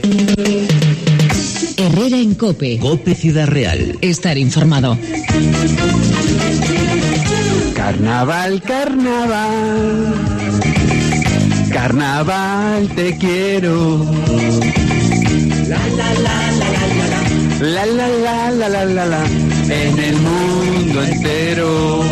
Herrera en COPE. COPE Ciudad Real. Estar informado. Carnaval, carnaval, carnaval te quiero. La la la la la la la la la la la la en el mundo entero.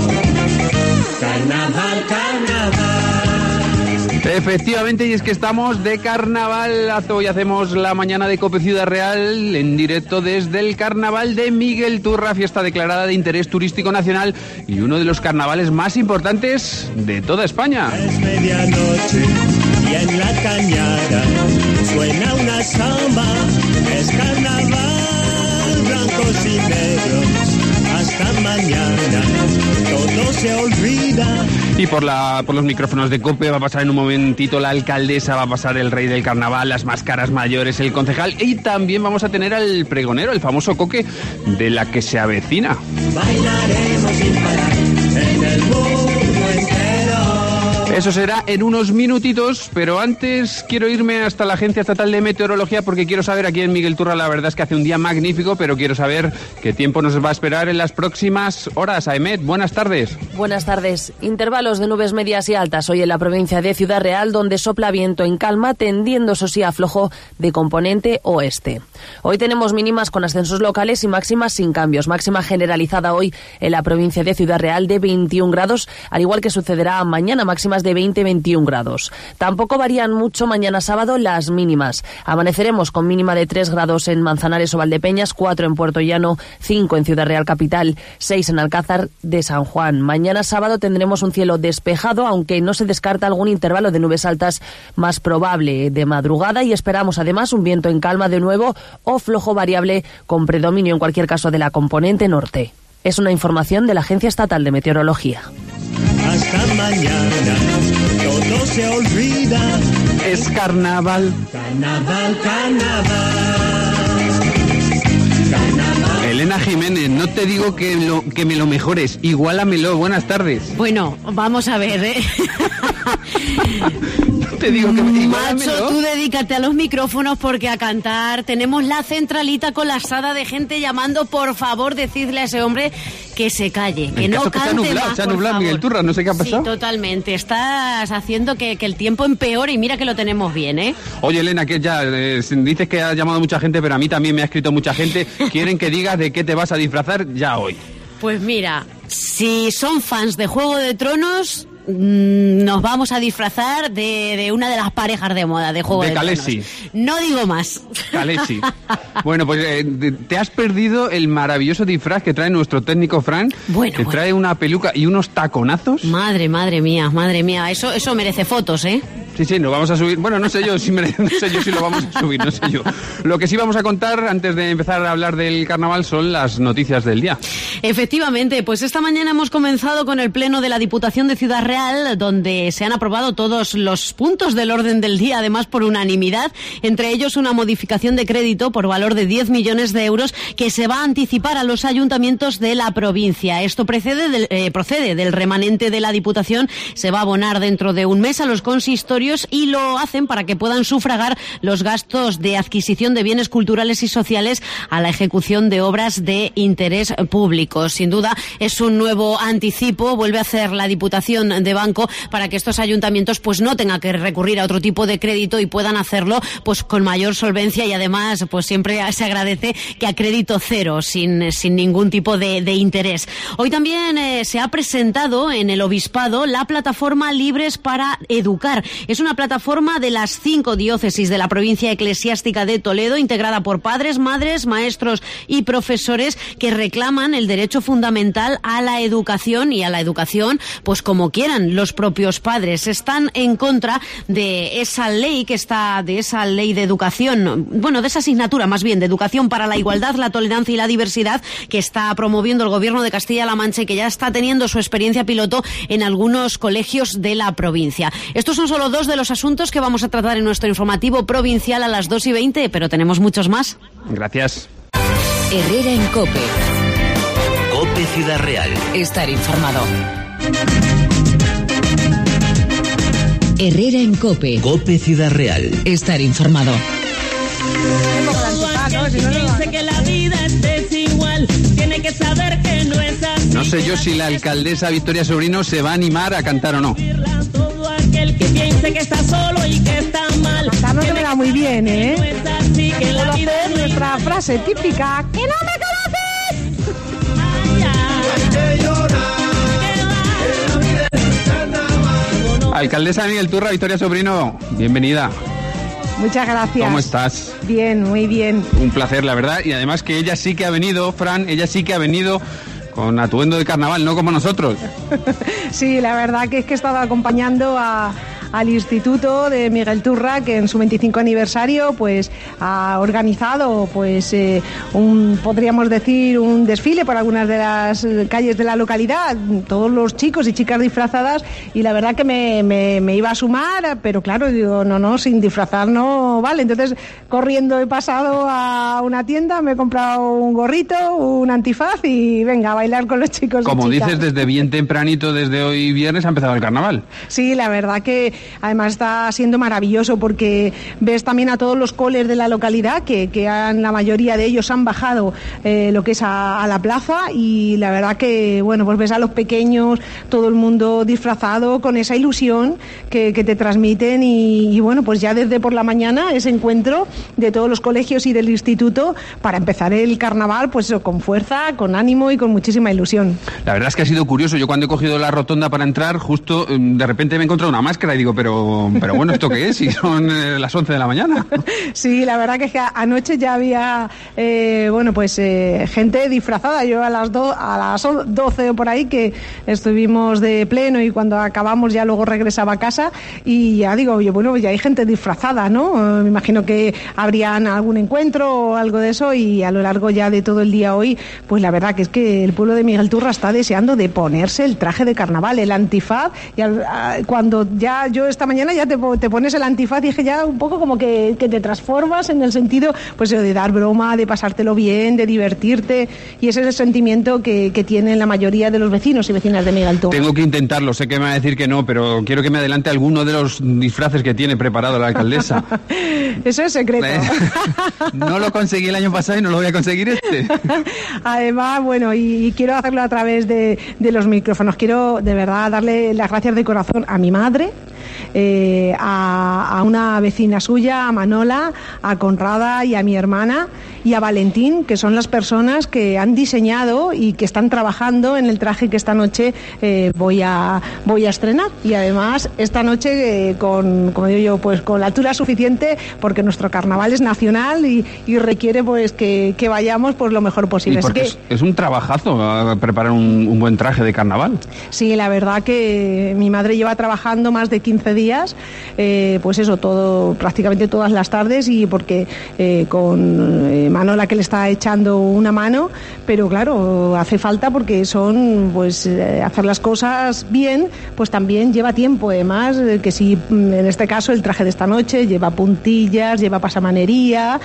Carnaval, carnaval. Efectivamente, y es que estamos de carnavalazo y hacemos la mañana de COPE Ciudad Real en directo desde el carnaval de Miguel Turra, fiesta declarada de interés turístico nacional y uno de los carnavales más importantes de toda España. Es medianoche y en la cañada suena una samba, es carnaval, blancos y negros, hasta mañana todo se olvida. Y por los micrófonos de COPE va a pasar en un momentito la alcaldesa, va a pasar el rey del carnaval, las máscaras mayores, el concejal, y también vamos a tener al pregonero, el famoso Coque de la que se avecina. Bailaremos sin parar en el mundo entero. Eso será en unos minutitos, pero antes quiero irme hasta la Agencia Estatal de Meteorología porque quiero saber, aquí en Miguel Turra la verdad es que hace un día magnífico, pero quiero saber qué tiempo nos va a esperar en las próximas horas. Aemet, buenas tardes. Buenas tardes. Intervalos de nubes medias y altas hoy en la provincia de Ciudad Real, donde sopla viento en calma, tendiendo eso sí a flojo de componente oeste. Hoy tenemos mínimas con ascensos locales y máximas sin cambios. Máxima generalizada hoy en la provincia de Ciudad Real de 21 grados, al igual que sucederá mañana, máximas de 20-21 grados. Tampoco varían mucho mañana sábado las mínimas. Amaneceremos con mínima de 3 grados en Manzanares o Valdepeñas, 4 en Puerto Llano, 5 en Ciudad Real Capital, 6 en Alcázar de San Juan. Mañana sábado tendremos un cielo despejado, aunque no se descarta algún intervalo de nubes altas más probable de madrugada, y esperamos además un viento en calma de nuevo o flojo variable con predominio en cualquier caso de la componente norte. Es una información de la Agencia Estatal de Meteorología. Hasta mañana todo se olvida. Es carnaval. Carnaval, carnaval. Carnaval. Elena Jiménez, no te digo que me lo mejores, igualamelo. Buenas tardes. Bueno, vamos a ver, Te digo que Macho, tú dedícate a los micrófonos porque a cantar tenemos la centralita colapsada de gente llamando. Por favor, decidle a ese hombre que se calle, que no cante más. Se ha nublado Miguel Turra, no sé qué ha pasado. Sí, totalmente. Estás haciendo que el tiempo empeore y mira que lo tenemos bien, ¿eh? Oye, Elena, que ya dices que ha llamado mucha gente, pero a mí también me ha escrito mucha gente. Quieren que digas de qué te vas a disfrazar ya hoy. Pues mira, si son fans de Juego de Tronos, nos vamos a disfrazar de una de las parejas de moda de Juego de Khaleesi. Tronos. No digo más. Khaleesi. Bueno, pues te has perdido el maravilloso disfraz que trae nuestro técnico Fran. Que trae una peluca y unos taconazos. Madre mía. Eso merece fotos, ¿eh? Sí, nos vamos a subir. Bueno, no sé yo si lo vamos a subir, no sé yo. Lo que sí vamos a contar antes de empezar a hablar del carnaval son las noticias del día. Efectivamente, pues esta mañana hemos comenzado con el pleno de la Diputación de Ciudad Real, donde se han aprobado todos los puntos del orden del día, además por unanimidad, entre ellos una modificación de crédito por valor de 10 millones de euros que se va a anticipar a los ayuntamientos de la provincia. Esto procede del remanente de la Diputación, se va a abonar dentro de un mes a los consistorios y lo hacen para que puedan sufragar los gastos de adquisición de bienes culturales y sociales a la ejecución de obras de interés público. Sin duda es un nuevo anticipo, vuelve a hacer la Diputación de Banco para que estos ayuntamientos pues no tengan que recurrir a otro tipo de crédito y puedan hacerlo pues con mayor solvencia, y además pues siempre se agradece que a crédito cero, sin ningún tipo de interés. Hoy también se ha presentado en el Obispado la plataforma Libres para Educar. Es una plataforma de las 5 diócesis de la provincia eclesiástica de Toledo, integrada por padres, madres, maestros y profesores que reclaman el derecho fundamental a la educación, y a la educación pues como quieran los propios padres. Están en contra de esa ley de educación, de esa asignatura más bien de educación para la igualdad, la tolerancia y la diversidad que está promoviendo el Gobierno de Castilla-La Mancha y que ya está teniendo su experiencia piloto en algunos colegios de la provincia. Estos son solo dos de los asuntos que vamos a tratar en nuestro informativo provincial a las 2:20, pero tenemos muchos más. Gracias. Herrera en COPE. COPE Ciudad Real. Estar informado. Herrera en COPE. COPE Ciudad Real. Estar informado. Que la vida es desigual, tiene que saber que no es así. No sé yo si la alcaldesa Victoria Sobrino se va a animar a cantar o no. Todo aquel que piense que está solo y que está mal. Cantar no se me da muy bien, ¿eh? No es así, que la Puedo vida hacer nuestra frase típica, ¡que no me conoces! Alcaldesa Miguel Turra, Victoria Sobrino, bienvenida. Muchas gracias. ¿Cómo estás? Bien, muy bien. Un placer, la verdad, y además que ella sí que ha venido, Fran, ella sí que ha venido con atuendo de carnaval, no como nosotros. Sí, la verdad que es que he estado acompañando al Instituto de Miguel Turra, que en su 25 aniversario pues ha organizado pues podríamos decir un desfile por algunas de las calles de la localidad, todos los chicos y chicas disfrazadas, y la verdad que me iba a sumar, pero claro, digo, no, sin disfrazar no vale. Entonces, corriendo he pasado a una tienda, me he comprado un gorrito, un antifaz y venga, a bailar con los chicos. Como y chicas. dices, desde bien tempranito, desde hoy viernes ha empezado el carnaval. Sí, la verdad que además está siendo maravilloso porque ves también a todos los coles de la localidad que la mayoría de ellos han bajado lo que es a la plaza, y la verdad que, bueno, pues ves a los pequeños, todo el mundo disfrazado con esa ilusión que te transmiten y bueno, pues ya desde por la mañana ese encuentro de todos los colegios y del instituto para empezar el carnaval, pues eso, con fuerza, con ánimo y con muchísima ilusión. La verdad es que ha sido curioso. Yo cuando he cogido la rotonda para entrar, justo de repente me he encontrado una máscara y digo, pero bueno, ¿esto qué es? Si son las 11 de la mañana. Sí, la verdad que es que anoche ya había, gente disfrazada. Yo a las 12 o por ahí que estuvimos de pleno y cuando acabamos ya luego regresaba a casa y ya digo, oye, bueno, ya hay gente disfrazada, ¿no? Me imagino que habrían algún encuentro o algo de eso, y a lo largo ya de todo el día hoy, pues la verdad que es que el pueblo de Miguel Turra está deseando de ponerse el traje de carnaval, el antifaz, y cuando ya yo esta mañana ya te pones el antifaz y es que ya un poco como que te transformas en el sentido pues de dar broma, de pasártelo bien, de divertirte, y ese es el sentimiento que tienen la mayoría de los vecinos y vecinas de Miguel Turra. Tengo que intentarlo, sé que me va a decir que no, pero quiero que me adelante alguno de los disfraces que tiene preparado la alcaldesa. Eso es secreto. No lo conseguí el año pasado y no lo voy a conseguir este. Además, bueno, y quiero hacerlo a través de los micrófonos. Quiero de verdad darle las gracias de corazón a mi madre, a una vecina suya, a Manola, a Conrada y a mi hermana y a Valentín, que son las personas que han diseñado y que están trabajando en el traje que esta noche voy a estrenar. Y además esta noche como digo yo, pues con la altura suficiente, porque nuestro carnaval es nacional y requiere pues que vayamos pues lo mejor posible. Y porque es un trabajazo preparar un buen traje de carnaval. Sí, la verdad que mi madre lleva trabajando más de 15 días, pues eso, prácticamente todas las tardes, y porque con Manola que le está echando una mano, pero claro, hace falta porque son, pues hacer las cosas bien, pues también lleva tiempo. Además, que si en este caso el traje de esta noche lleva puntillas, lleva pasamanería,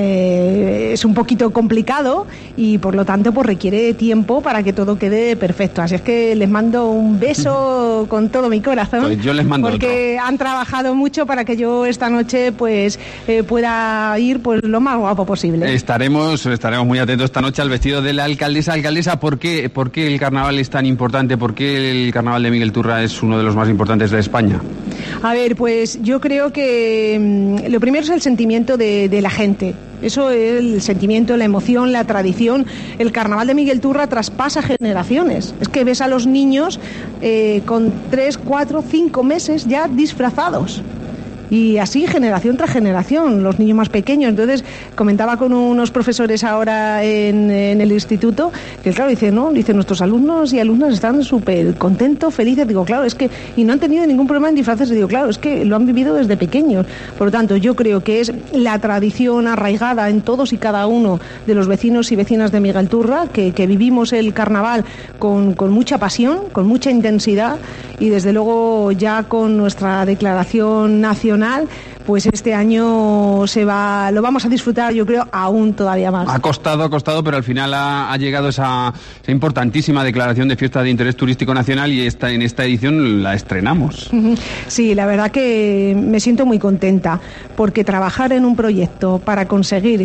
es un poquito complicado y por lo tanto pues requiere tiempo para que todo quede perfecto. Así es que les mando un beso con todo mi corazón. Pues yo les mando porque otro. Han trabajado mucho para que yo esta noche pues pueda ir pues lo más guapo posible. Estaremos muy atentos esta noche al vestido de la alcaldesa. Alcaldesa, ¿por qué el carnaval es tan importante? ¿Por qué el carnaval de Miguel Turra es uno de los más importantes de España? A ver, pues yo creo que lo primero es el sentimiento de la gente. Eso es el sentimiento, la emoción, la tradición. El carnaval de Miguel Turra traspasa generaciones. Es que ves a los niños con 3, 4, 5 meses ya disfrazados. Y así generación tras generación, los niños más pequeños. Entonces comentaba con unos profesores ahora en el instituto que claro, dice nuestros alumnos y alumnas están súper contentos, felices. Digo, claro, es que y no han tenido ningún problema en disfrazarse. Digo, claro, es que lo han vivido desde pequeños. Por lo tanto, yo creo que es la tradición arraigada en todos y cada uno de los vecinos y vecinas de Miguel Turra, que vivimos el carnaval con mucha pasión, con mucha intensidad, y desde luego ya con nuestra declaración nacional pues este año lo vamos a disfrutar, yo creo, aún todavía más. Ha costado, pero al final ha llegado esa importantísima declaración de fiesta de interés turístico nacional y en esta edición la estrenamos. Sí, la verdad que me siento muy contenta, porque trabajar en un proyecto para conseguir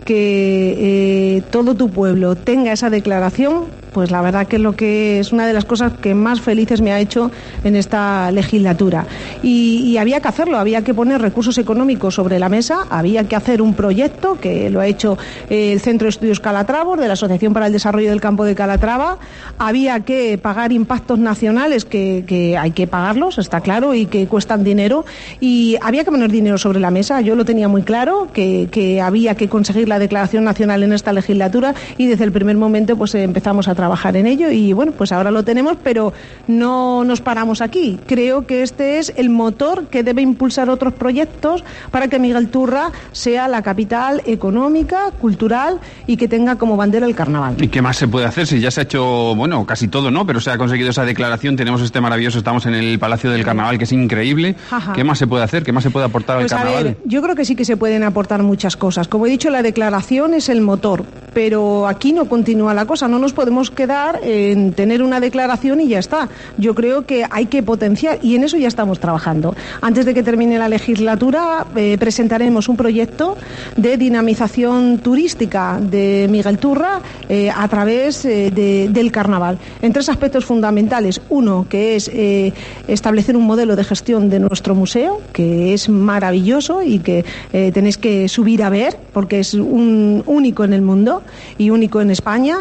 que todo tu pueblo tenga esa declaración, pues la verdad que es una de las cosas que más felices me ha hecho en esta legislatura. Y había que hacerlo, había que poner recursos económicos sobre la mesa, había que hacer un proyecto que lo ha hecho el Centro de Estudios Calatrava, de la Asociación para el Desarrollo del Campo de Calatrava, había que pagar impactos nacionales que hay que pagarlos, está claro, y que cuestan dinero, y había que poner dinero sobre la mesa. Yo lo tenía muy claro, que había que conseguir la declaración nacional en esta legislatura, y desde el primer momento pues empezamos a trabajar en ello, y bueno, pues ahora lo tenemos, pero no nos paramos aquí. Creo que este es el motor que debe impulsar otros proyectos para que Miguel Turra sea la capital económica, cultural, y que tenga como bandera el carnaval. ¿Y qué más se puede hacer? Si ya se ha hecho, bueno, casi todo, ¿no? Pero se ha conseguido esa declaración, tenemos este maravilloso, estamos en el Palacio del Carnaval, que es increíble. Ajá. ¿Qué más se puede hacer? ¿Qué más se puede aportar al carnaval? A ver, yo creo que sí que se pueden aportar muchas cosas. Como he dicho, la declaración es el motor, pero aquí no continúa la cosa, no nos podemos quedar en tener una declaración y ya está. Yo creo que hay que potenciar, y en eso ya estamos trabajando. Antes de que termine la legislatura presentaremos un proyecto de dinamización turística de Miguel Turra a través del carnaval, en 3 aspectos fundamentales. Uno, que es establecer un modelo de gestión de nuestro museo, que es maravilloso y que tenéis que subir a ver, porque es un único en el mundo y único en España.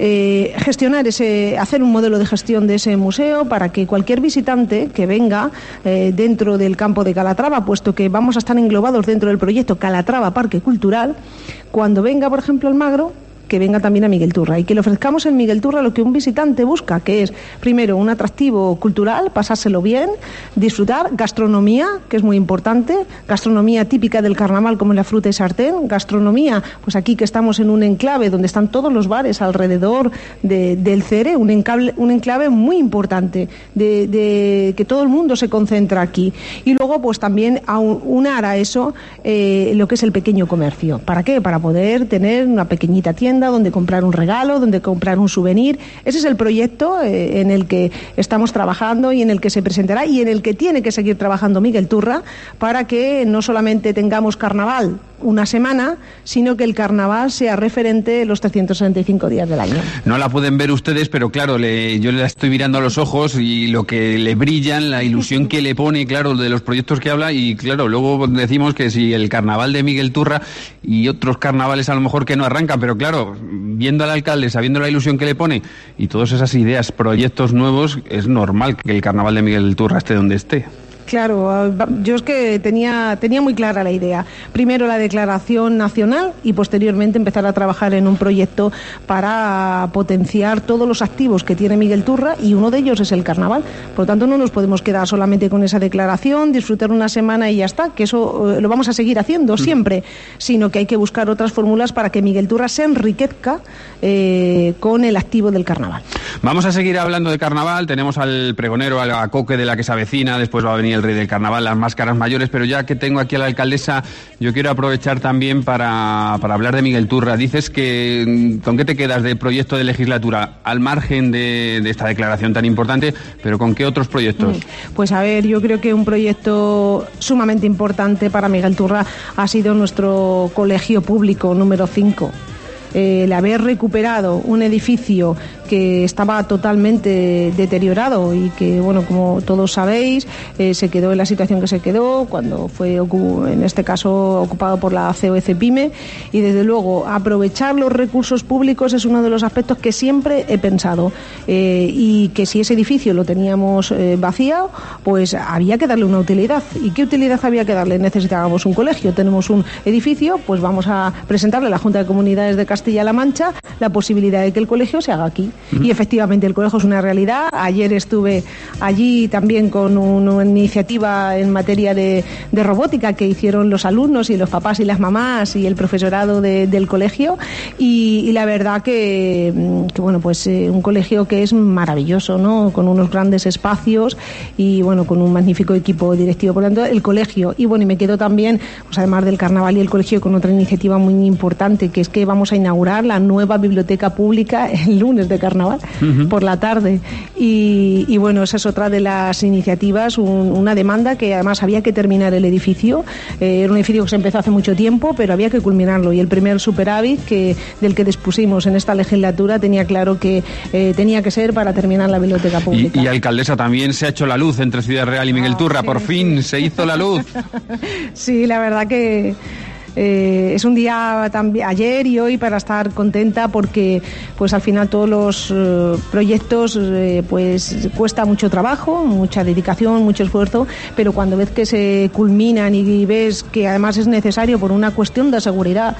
Hacer un modelo de gestión de ese museo para que cualquier visitante que venga dentro del campo de Calatrava, puesto que vamos a estar englobados dentro del proyecto Calatrava Parque Cultural, cuando venga, por ejemplo, al Magro, que venga también a Miguel Turra, y que le ofrezcamos en Miguel Turra lo que un visitante busca, que es, primero, un atractivo cultural, pasárselo bien, disfrutar, gastronomía, que es muy importante, gastronomía típica del carnaval como la fruta y sartén, gastronomía, pues aquí que estamos en un enclave donde están todos los bares alrededor del Cere, un enclave muy importante, de que todo el mundo se concentra aquí. Y luego, pues también aunar a eso lo que es el pequeño comercio. ¿Para qué? Para poder tener una pequeñita tienda donde comprar un regalo, donde comprar un souvenir. Ese es el proyecto en el que estamos trabajando y en el que se presentará y en el que tiene que seguir trabajando Miguel Turra, para que no solamente tengamos carnaval una semana, sino que el carnaval sea referente los 365 días del año. No la pueden ver ustedes, pero claro, yo la estoy mirando a los ojos y lo que le brillan, la ilusión que le pone, claro, de los proyectos que habla, y claro, luego decimos que si el carnaval de Miguel Turra y otros carnavales a lo mejor que no arrancan, pero claro, viendo al alcalde, sabiendo la ilusión que le pone y todas esas ideas, proyectos nuevos, es normal que el carnaval de Miguel Turra esté donde esté. Claro, yo es que tenía muy clara la idea. Primero la declaración nacional y posteriormente empezar a trabajar en un proyecto para potenciar todos los activos que tiene Miguel Turra, y uno de ellos es el carnaval. Por lo tanto, no nos podemos quedar solamente con esa declaración, disfrutar una semana y ya está, que eso lo vamos a seguir haciendo siempre, sino que hay que buscar otras fórmulas para que Miguel Turra se enriquezca con el activo del carnaval. Vamos a seguir hablando de carnaval, tenemos al pregonero, a la coque de la que se avecina, después va a venir el rey del carnaval, las máscaras mayores, pero ya que tengo aquí a la alcaldesa, yo quiero aprovechar también para hablar de Miguel Turra. Dices que, ¿con qué te quedas de proyecto de legislatura, al margen de esta declaración tan importante, pero con qué otros proyectos? Pues a ver, yo creo que un proyecto sumamente importante para Miguel Turra ha sido nuestro colegio público número 5. El haber recuperado un edificio que estaba totalmente deteriorado y que, bueno, como todos sabéis, se quedó en la situación que se quedó cuando fue, en este caso, ocupado por la COEC PYME, y desde luego aprovechar los recursos públicos es uno de los aspectos que siempre he pensado, y que si ese edificio lo teníamos vaciado, pues había que darle una utilidad. ¿Y qué utilidad había que darle? Necesitábamos un colegio, tenemos un edificio, pues vamos a presentarle a la Junta de Comunidades de Castilla Castilla-La Mancha la posibilidad de que el colegio se haga aquí. Y efectivamente el colegio es una realidad. Ayer estuve allí también con una iniciativa en materia de robótica que hicieron los alumnos y los papás y las mamás y el profesorado del colegio, y la verdad que bueno, pues un colegio que es maravilloso, ¿no? Con unos grandes espacios y bueno, con un magnífico equipo directivo. Por lo tanto, el colegio, y bueno, y me quedo también, pues además del carnaval y el colegio, con otra iniciativa muy importante, que es que vamos a inaugurar la nueva biblioteca pública el lunes de carnaval por la tarde, y bueno, esa es otra de las iniciativas, una demanda que además había que terminar el edificio. Era un edificio que se empezó hace mucho tiempo, pero había que culminarlo, y el primer superávit del que dispusimos en esta legislatura tenía claro que tenía que ser para terminar la biblioteca pública. Y alcaldesa, también se ha hecho la luz entre Ciudad Real y Miguel Turra, sí, por fin se hizo la luz. Sí, la verdad que es un día también, ayer y hoy, para estar contenta, porque pues al final todos los proyectos pues cuesta mucho trabajo, mucha dedicación, mucho esfuerzo, pero cuando ves que se culminan y ves que además es necesario por una cuestión de seguridad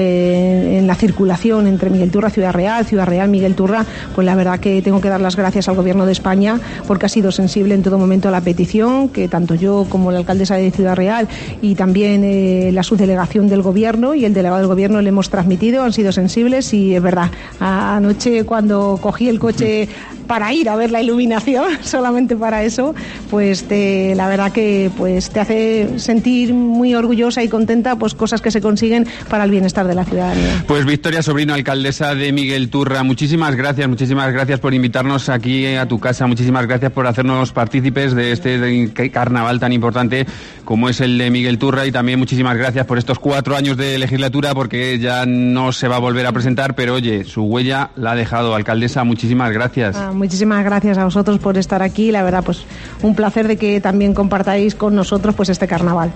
en la circulación entre Miguel Turra, Ciudad Real, Miguel Turra, pues la verdad que tengo que dar las gracias al Gobierno de España, porque ha sido sensible en todo momento a la petición que tanto yo como la alcaldesa de Ciudad Real y también la subdelegación del Gobierno y el delegado del Gobierno le hemos transmitido, han sido sensibles, y es verdad, anoche cuando cogí el coche para ir a ver la iluminación, solamente para eso, pues la verdad que pues te hace sentir muy orgullosa y contenta, pues cosas que se consiguen para el bienestar de la ciudadanía. Pues Victoria Sobrino, alcaldesa de Miguel Turra, muchísimas gracias por invitarnos aquí a tu casa, muchísimas gracias por hacernos partícipes de este carnaval tan importante como es el de Miguel Turra, y también muchísimas gracias por estos 4 años de legislatura, porque ya no se va a volver a presentar, pero oye, su huella la ha dejado. Alcaldesa, muchísimas gracias. Muchísimas gracias a vosotros por estar aquí, la verdad, pues un placer de que también compartáis con nosotros pues este carnaval.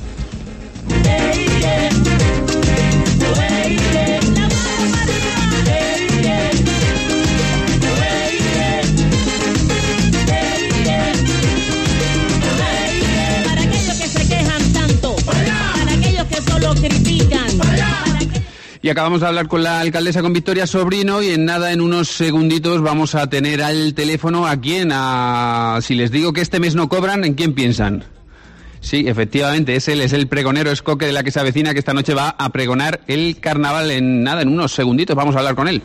Para aquellos que se quejan tanto, para aquellos que solo critican. Y acabamos de hablar con la alcaldesa, con Victoria Sobrino, y en unos segunditos vamos a tener al teléfono a quién, si les digo que este mes no cobran, ¿en quién piensan? Sí, efectivamente, es él, es el pregonero, es Coque de la que se avecina, que esta noche va a pregonar el carnaval. En unos segunditos vamos a hablar con él.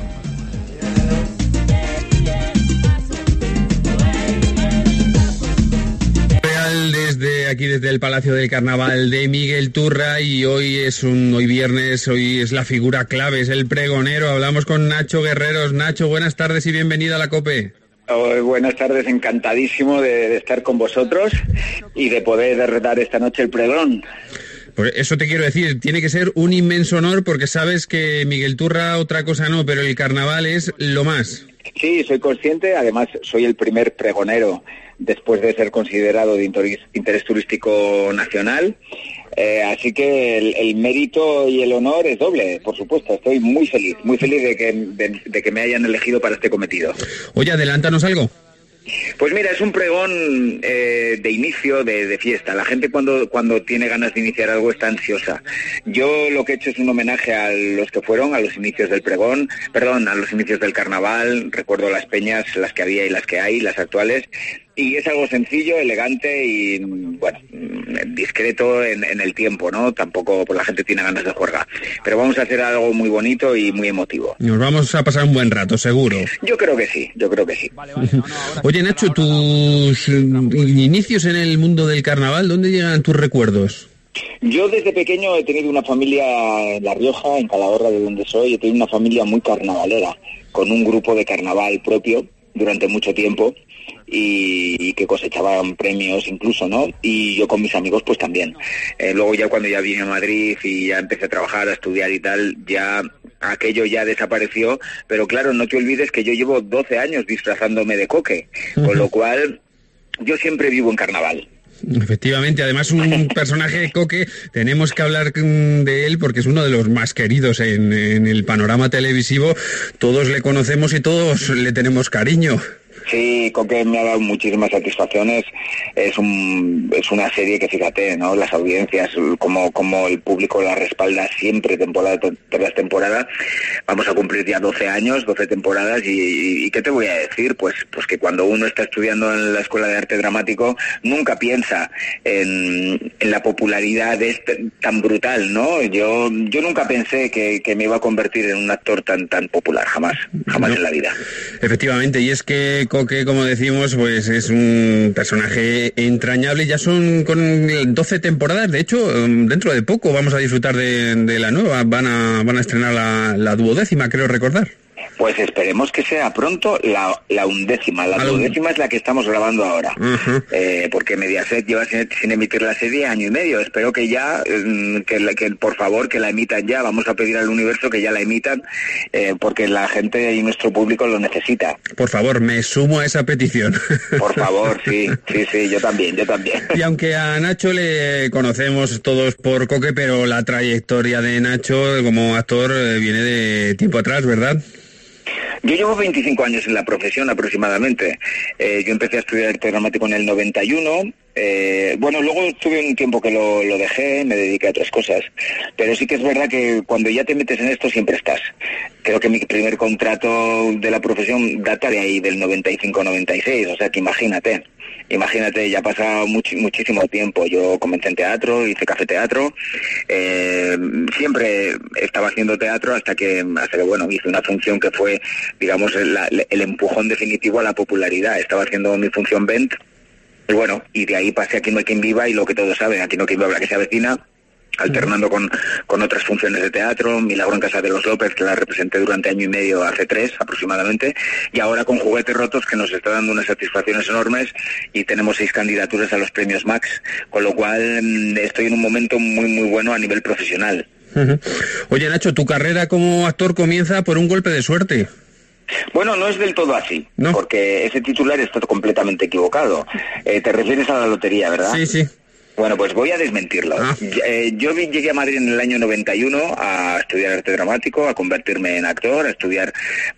Desde el Palacio del Carnaval de Miguel Turra, y hoy es viernes, hoy es la figura clave, es el pregonero. Hablamos con Nacho Guerreros. Nacho, buenas tardes y bienvenido a la COPE. Buenas tardes, encantadísimo de estar con vosotros y de poder dar esta noche el pregón. Pues eso te quiero decir, tiene que ser un inmenso honor, porque sabes que Miguel Turra otra cosa no, pero el carnaval es lo más. Sí, soy consciente, además soy el primer pregonero después de ser considerado de interés turístico nacional, así que el mérito y el honor es doble, por supuesto. Estoy muy feliz de que me hayan elegido para este cometido. Oye, adelántanos algo. Pues mira, es un pregón de inicio, de fiesta. La gente cuando tiene ganas de iniciar algo está ansiosa. Yo lo que he hecho es un homenaje a los que fueron, a los inicios del pregón, a los inicios del carnaval. Recuerdo las peñas, las que había y las que hay, las actuales. Y es algo sencillo, elegante y, bueno, discreto en el tiempo, ¿no? Tampoco la gente tiene ganas de juerga. Pero vamos a hacer algo muy bonito y muy emotivo. Nos vamos a pasar un buen rato, seguro. Yo creo que sí. Vale, Oye, Nacho, tus inicios en el mundo del carnaval, ¿dónde llegan tus recuerdos? Yo desde pequeño he tenido una familia en La Rioja, en Calahorra, de donde soy. He tenido una familia muy carnavalera, con un grupo de carnaval propio durante mucho tiempo, y que cosechaban premios incluso, ¿no? Y yo con mis amigos pues también. Luego ya cuando ya vine a Madrid y ya empecé a trabajar, a estudiar y tal, ya aquello ya desapareció, pero claro, no te olvides que yo llevo 12 años disfrazándome de Coque, con lo cual yo siempre vivo en carnaval. Efectivamente, además un personaje de Coque, tenemos que hablar de él porque es uno de los más queridos en el panorama televisivo. Todos le conocemos y todos le tenemos cariño. Sí, Coque me ha dado muchísimas satisfacciones. Es una serie que, fíjate, ¿no? Las audiencias, como el público la respalda siempre, temporada tras temporada. Vamos a cumplir ya 12 años, 12 temporadas, y ¿qué te voy a decir? Pues que cuando uno está estudiando en la Escuela de Arte Dramático, nunca piensa en la popularidad tan brutal, ¿no? Yo nunca pensé que me iba a convertir en un actor tan popular, jamás en la vida. Efectivamente, y es que Coque, como decimos, pues es un personaje entrañable. Ya son con 12 temporadas, de hecho, dentro de poco vamos a disfrutar de la nueva, van a estrenar la 12ª, creo recordar. Pues esperemos que sea pronto la 11ª. La 12ª es la que estamos grabando ahora. Uh-huh. Porque Mediaset lleva sin emitir la serie año y medio. Espero que ya, que por favor, que la emitan ya. Vamos a pedir al universo que ya la emitan, porque la gente y nuestro público lo necesita. Por favor, me sumo a esa petición. Por favor, sí, yo también. Y aunque a Nacho le conocemos todos por Coque, pero la trayectoria de Nacho como actor viene de tiempo atrás, ¿verdad? Yo llevo 25 años en la profesión aproximadamente. Yo empecé a estudiar arte dramático en el 91. Luego estuve un tiempo que lo dejé, me dediqué a otras cosas. Pero sí que es verdad que cuando ya te metes en esto siempre estás. Creo que mi primer contrato de la profesión data de ahí, del 95-96. O sea que imagínate, ya ha pasado muchísimo tiempo. Yo comencé en teatro, hice Café Teatro, siempre estaba haciendo teatro hasta que hice una función que fue, digamos, el empujón definitivo a la popularidad. Estaba haciendo mi función Bent, y de ahí pasé a Aquí no hay quien viva, y lo que todos saben, Aquí no hay quien viva, la que se avecina, alternando con otras funciones de teatro, Milagro en casa de los López, que la representé durante año y medio, hace 3 aproximadamente, y ahora con Juguetes rotos, que nos está dando unas satisfacciones enormes, y tenemos 6 candidaturas a los premios Max, con lo cual estoy en un momento muy muy bueno a nivel profesional. Uh-huh. Oye, Nacho, tu carrera como actor comienza por un golpe de suerte. Bueno, no es del todo así, ¿no? Porque ese titular está completamente equivocado. Te refieres a la lotería, ¿verdad? Sí. Bueno, pues voy a desmentirlo. Yo llegué a Madrid en el año 91 a estudiar arte dramático, a convertirme en actor, a estudiar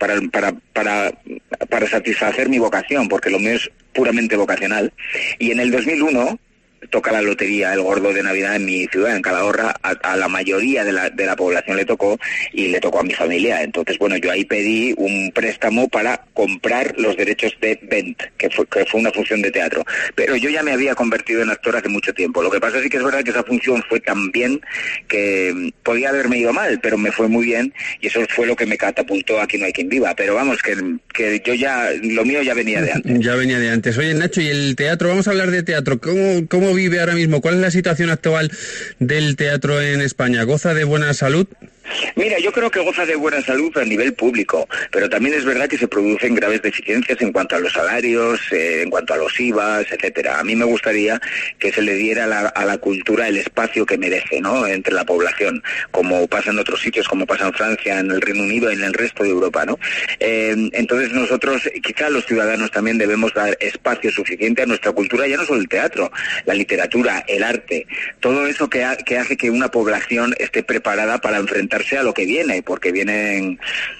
para satisfacer mi vocación, porque lo mío es puramente vocacional. Y en el 2001 toca la lotería, el gordo de Navidad en mi ciudad, en Calahorra. A la mayoría de la población le tocó, y le tocó a mi familia. Entonces, yo ahí pedí un préstamo para comprar los derechos de Bent, que fue una función de teatro. Pero yo ya me había convertido en actor hace mucho tiempo. Lo que pasa sí que es verdad que esa función fue tan bien que podía haberme ido mal, pero me fue muy bien, y eso fue lo que me catapultó a Aquí no hay quien viva. Pero vamos, que yo ya, lo mío ya venía de antes. Ya venía de antes. Oye, Nacho, ¿y el teatro? Vamos a hablar de teatro. ¿Cómo vive ahora mismo? ¿Cuál es la situación actual del teatro en España? ¿Goza de buena salud? Mira, yo creo que goza de buena salud a nivel público, pero también es verdad que se producen graves deficiencias en cuanto a los salarios, en cuanto a los IVAs, etcétera. A mí me gustaría que se le diera a la cultura el espacio que merece, ¿no?, entre la población, como pasa en otros sitios, como pasa en Francia, en el Reino Unido y en el resto de Europa, ¿no? Entonces nosotros, quizá los ciudadanos también debemos dar espacio suficiente a nuestra cultura, ya no solo el teatro, la literatura, el arte, todo eso que hace que una población esté preparada para enfrentarse a lo que viene, porque vienen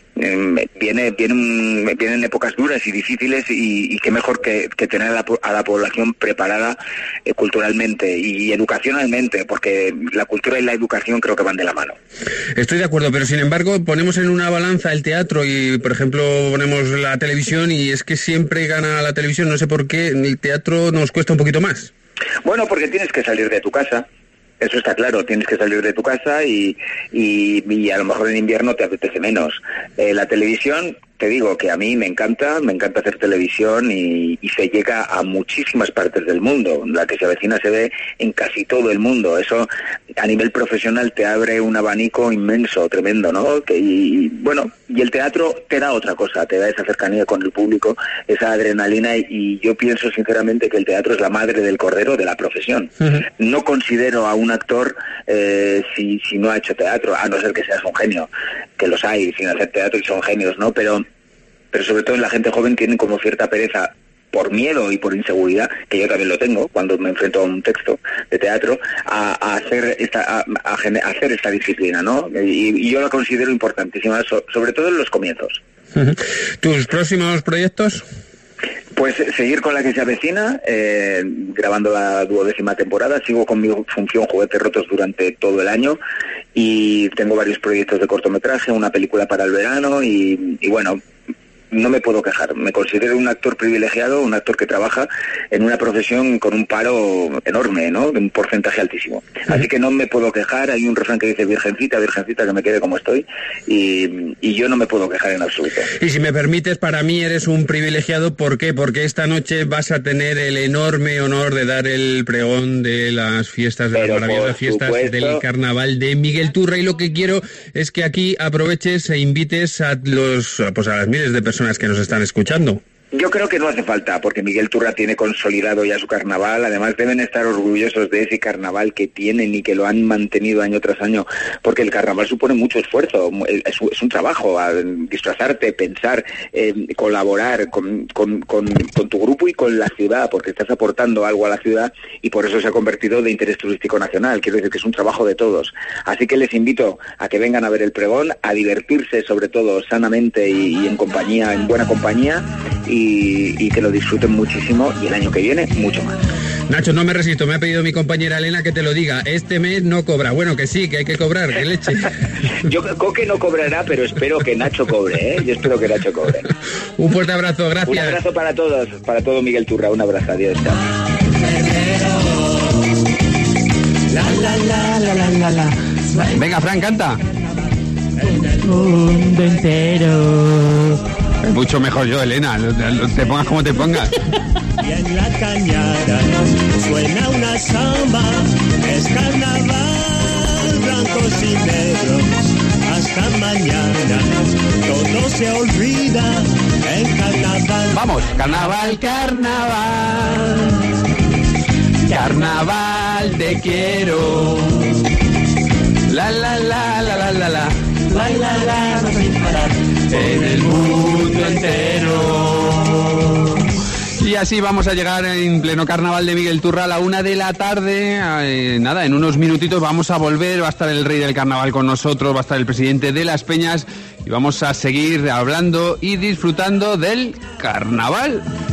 épocas duras y difíciles, y qué mejor que tener a la población preparada culturalmente y educacionalmente, porque la cultura y la educación creo que van de la mano. Estoy de acuerdo, pero sin embargo ponemos en una balanza el teatro y, por ejemplo, ponemos la televisión, y es que siempre gana la televisión. No sé por qué el teatro nos cuesta un poquito más. Bueno, porque tienes que salir de tu casa. Eso está claro, tienes que salir de tu casa y a lo mejor en invierno te apetece menos. La televisión, te digo que a mí me encanta hacer televisión, y se llega a muchísimas partes del mundo. La que se avecina se ve en casi todo el mundo. Eso a nivel profesional te abre un abanico inmenso, tremendo, ¿no? Y el teatro te da otra cosa, te da esa cercanía con el público, esa adrenalina, y yo pienso sinceramente que el teatro es la madre del cordero de la profesión. Uh-huh. No considero a un actor si no ha hecho teatro, a no ser que seas un genio, que los hay sin hacer teatro y son genios, ¿no? Pero sobre todo en la gente joven tienen como cierta pereza, por miedo y por inseguridad, que yo también lo tengo cuando me enfrento a un texto de teatro, a hacer esta disciplina, ¿no? Y yo la considero importantísima, sobre todo en los comienzos. ¿Tus próximos proyectos? Pues seguir con la que se avecina, grabando la 12ª temporada. Sigo con mi función Juguetes Rotos durante todo el año y tengo varios proyectos de cortometraje, una película para el verano y bueno, no me puedo quejar. Me considero un actor privilegiado, un actor que trabaja en una profesión con un paro enorme, ¿no? De un porcentaje altísimo. Así que no me puedo quejar. Hay un refrán que dice virgencita, virgencita, que me quede como estoy, y yo no me puedo quejar en absoluto. Y si me permites, para mí eres un privilegiado. ¿Por qué? Porque esta noche vas a tener el enorme honor de dar el pregón de las fiestas, de las maravillosas fiestas del Carnaval de Miguel Turra, y lo que quiero es que aquí aproveches e invites a las miles de personas que nos están escuchando. Yo creo que no hace falta, porque Miguel Turra tiene consolidado ya su carnaval. Además deben estar orgullosos de ese carnaval que tienen y que lo han mantenido año tras año, porque el carnaval supone mucho esfuerzo, es un trabajo, disfrazarte, pensar, colaborar con tu grupo y con la ciudad, porque estás aportando algo a la ciudad y por eso se ha convertido de interés turístico nacional. Quiero decir que es un trabajo de todos. Así que les invito a que vengan a ver el pregón, a divertirse sobre todo sanamente y en compañía, en buena compañía, y que lo disfruten muchísimo, y el año que viene mucho más. Nacho, no me resisto, me ha pedido mi compañera Elena que te lo diga. Este mes no cobra. Bueno, que sí, que hay que cobrar, que leche. Coque no cobrará, pero espero que Nacho cobre, ¿eh? Yo espero que Nacho cobre. Un fuerte abrazo, gracias. Un abrazo para todos, para todo Miguel Turra, un abrazo, adiós. Chao. Venga, Fran, canta. El mundo entero. Mucho mejor yo, Elena, te pongas como te pongas. Y en la cañada suena una samba, es carnaval, blancos y negros, hasta mañana todo se olvida en carnaval. Vamos, carnaval, carnaval, carnaval te quiero, la la la la la la la. La, sin parar. En el mundo entero. Y así vamos a llegar en pleno carnaval de Miguel Turra a la 1 de la tarde. Nada, en unos minutitos vamos a volver. Va a estar el rey del carnaval con nosotros, va a estar el presidente de Las Peñas y vamos a seguir hablando y disfrutando del carnaval.